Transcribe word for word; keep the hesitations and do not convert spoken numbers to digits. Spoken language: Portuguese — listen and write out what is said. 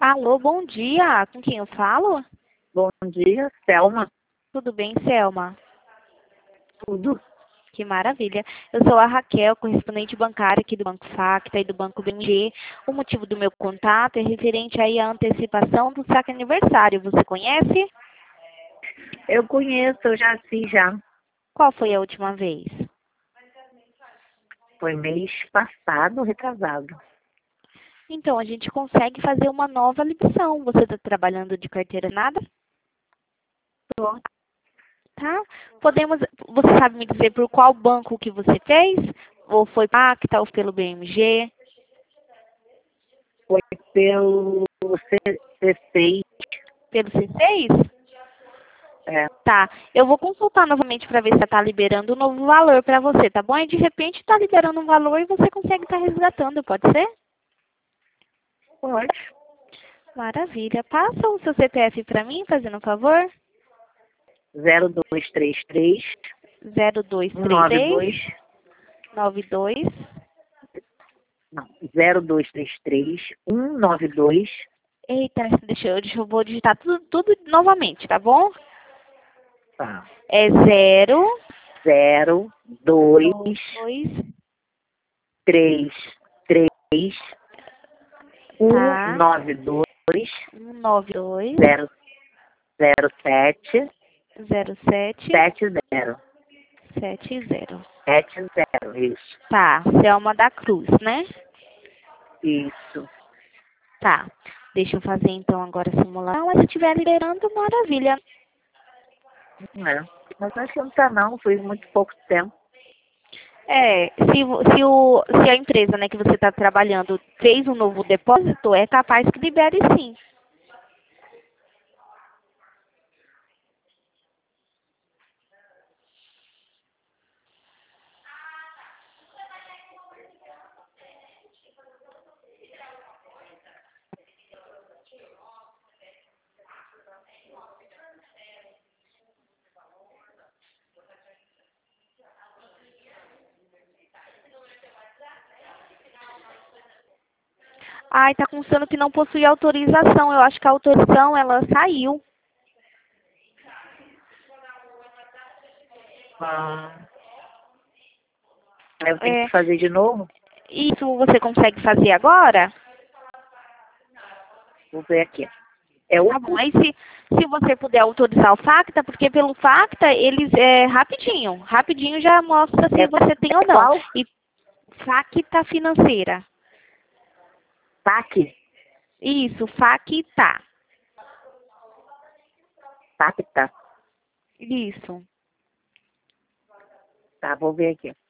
Alô, bom dia. Com quem eu falo? Bom dia, Selma. Tudo bem, Selma? Tudo? Que maravilha. Eu sou a Raquel, correspondente bancária aqui do Banco Facta e do Banco B M G. O motivo do meu contato é referente aí à antecipação do saque aniversário. Você conhece? Eu conheço, eu já fiz já. Qual foi a última vez? Foi mês passado, retrasado. Então, a gente consegue fazer uma nova ligação. Você está trabalhando de carteira nada? Tô. Tá? Podemos, você sabe me dizer por qual banco que você fez? Ou foi Pacta ou pelo B M G? Foi pelo C seis. Pelo C seis? É, Tá, eu vou consultar novamente para ver se está liberando um novo valor para você, tá bom? E de repente está liberando um valor e você consegue estar resgatando, pode ser? pode. Maravilha. Passa o seu C P F para mim, fazendo um favor. zero dois três três, zero dois um três nove três dois. nove dois. Não, zero dois três três, um nove dois. Eita, deixa eu, deixa eu vou digitar tudo, tudo novamente, tá bom? Tá. É zero zero dois dois, três três, um tá? nove dois, um nove dois zero zero sete zero sete sete zero. sete zero. sete zero, isso. Tá, Selma da Cruz, né? Isso. Tá. Deixa eu fazer então agora a simulação. Mas se estiver liberando, maravilha. É. Mas acho que não tá não, foi muito pouco tempo. É, se, vo- se, o, se a empresa, né, que você está trabalhando fez um novo depósito, é capaz que libere sim. Ai, tá constando que não possui autorização. Eu acho que a autorização, ela saiu. Ah, aí eu tenho É, que fazer de novo? isso você consegue fazer agora? Vou ver aqui. É o Tá bom. Aí se, se você puder autorizar o Facta, porque pelo Facta, eles, é rapidinho. Rapidinho já mostra se é, você tem ou é não. qual? E Facta financeira. Tac? Isso, Facta. Tac, tá. Isso. Tá, vou ver aqui.